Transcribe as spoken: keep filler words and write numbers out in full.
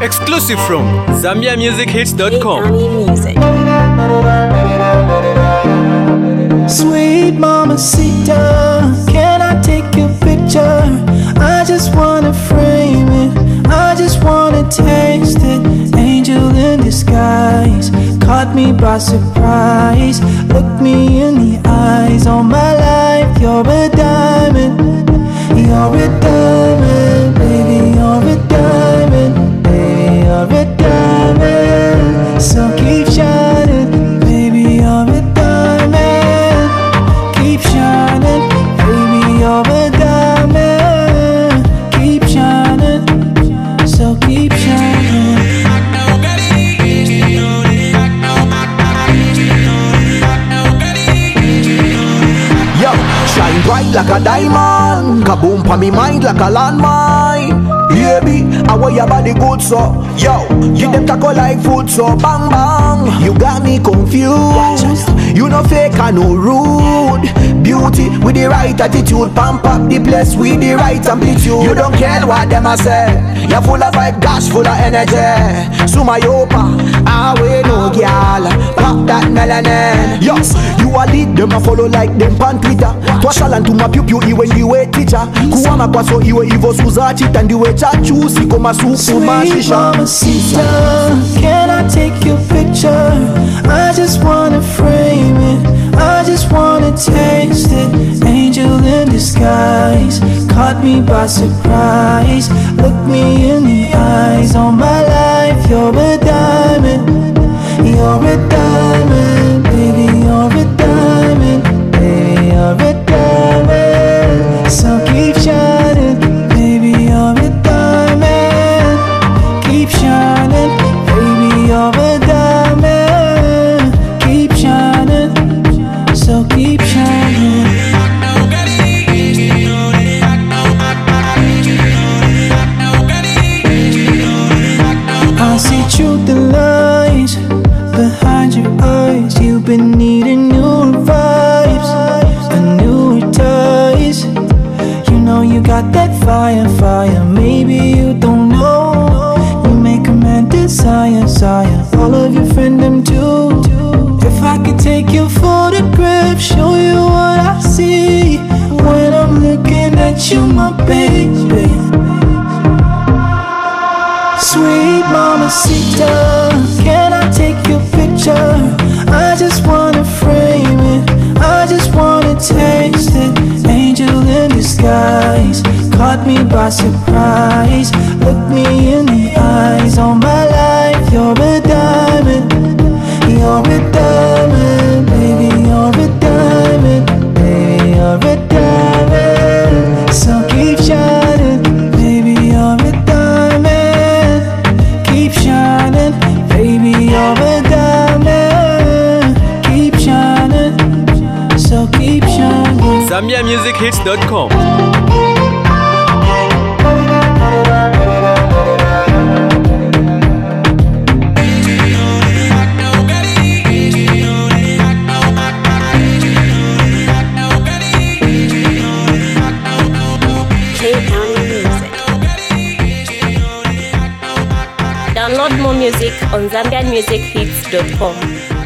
Exclusive from Zambia Music Hits dot com. Sweet mamacita, can I take your picture? I just wanna frame it, I just wanna taste it. Angel in disguise, caught me by surprise. Look me in the eyes, all my life you're a diamond. You're a diamond, baby, you're a diamond. Baby, you're a diamond, so keep shining. Baby, you're a diamond, keep shining. Baby, you're a diamond, keep shining, so keep shining. Yo, shine bright like a diamond, kaboom pa me mind like a landmine. Baby, I want your body good so. Yo, you them tackle like food so bang bang. You got me confused. You no fake and no rude. Beauty with the right attitude, pump up the place with the right amplitude. You don't care what them a say. You're full of vibe, gosh, full of energy. So my opa, I wait no girl, pop that melanin. Yes, you a lead them a follow like them pan Twitter. Twashalan to my pew pew iwe ndiwe teacher. Kuwama kwa so iwe ivo suza chita ndiwe chachusi koma supu mashisha. Mamacita, can I take your picture? I just wanna frame it, I just wanna taste it. Angel in disguise, caught me by surprise. Look me in the eyes, all my life you're a diamond. You're a diamond, baby, you're a diamond. Baby, you're a diamond, so keep shining. Baby, you're a diamond, keep shining. Baby, you're a diamond, keep shining, so keep shining. I see truth and lies behind your eyes. You've been needing new vibes and new ties. You know you got that fire, fire. Maybe you don't know. You make a man desire, desire. All of your friends them too. If I could take your photograph, show you what I see when I'm looking at you, my baby. Sweet mamacita, can I take your picture? I just wanna frame it, I just wanna taste it. Angel in disguise, caught me by surprise. Look me in the eyes, all my life you're a diamond. You're a diamond, baby, you're a diamond. Baby, you're a diamond, so keep shining. Baby, you're a diamond, keep shining. Baby, you're a diamond, keep shining, so keep shining. Zambia Music Hits dot com. Download more music on Zambian Music Hits dot com.